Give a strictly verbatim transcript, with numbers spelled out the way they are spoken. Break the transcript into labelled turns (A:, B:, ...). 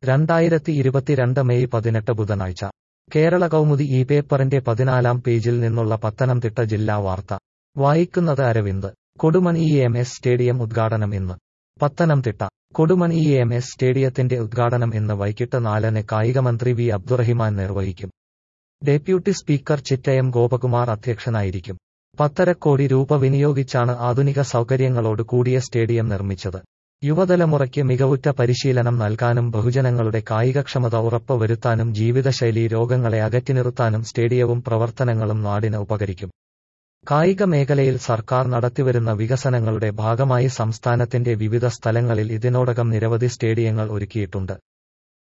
A: രണ്ടായിരത്തി ഇരുപത്തിരണ്ട് മെയ് പതിനെട്ട് ബുധനാഴ്ച കേരള കൗമുദി ഈ പേപ്പറിന്റെ പതിനാലാം പേജിൽ നിന്നുള്ള പത്തനംതിട്ട ജില്ലാ വാർത്ത വായിക്കുന്നത് Aravind. Kodumon E M S stadium ഉദ്ഘാടനം ഇന്ന്. Pathanamthitta Kodumon E M S സ്റ്റേഡിയത്തിന്റെ ഉദ്ഘാടനം ഇന്ന് വൈകിട്ട് നാലിന് കായികമന്ത്രി വി അബ്ദുറഹിമാൻ നിർവഹിക്കും. ഡെപ്യൂട്ടി സ്പീക്കർ ചിറ്റയം ഗോപകുമാർ അധ്യക്ഷനായിരിക്കും. പത്തര കോടി രൂപ വിനിയോഗിച്ചാണ് ആധുനിക സൗകര്യങ്ങളോട് കൂടിയ സ്റ്റേഡിയം നിർമ്മിച്ചത്. യുവതലമുറയ്ക്ക് മികവുറ്റ പരിശീലനം നൽകാനും ബഹുജനങ്ങളുടെ കായികക്ഷമത ഉറപ്പ് വരുത്താനും ജീവിതശൈലീ രോഗങ്ങളെ അകറ്റിനിർത്താനും സ്റ്റേഡിയവും പ്രവർത്തനങ്ങളും നാടിന് ഉപകരിക്കും. കായിക മേഖലയിൽ സർക്കാർ നടത്തിവരുന്ന വികസനങ്ങളുടെ ഭാഗമായി സംസ്ഥാനത്തിന്റെ വിവിധ സ്ഥലങ്ങളിൽ ഇതിനോടകം നിരവധി സ്റ്റേഡിയങ്ങൾ ഒരുക്കിയിട്ടുണ്ട്.